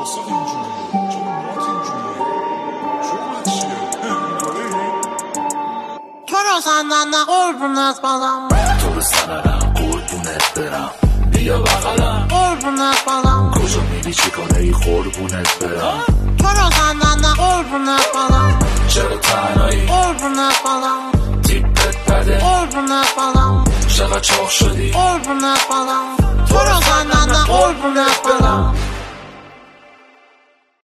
واسه اینجوریه چون مات اینجوریه شغل چیه؟ تو رو سندن قربونت برم تو رو سندن قربونت برم بیا بغلم قربونت برم کجا میری چیکاره ای قربونت برم تو رو سندن قربونت برم چرا تنهایی قربونت برم تیپت بده قربونت برم چقدر چاق شدی قربونت برم تو رو سندن قربونت برم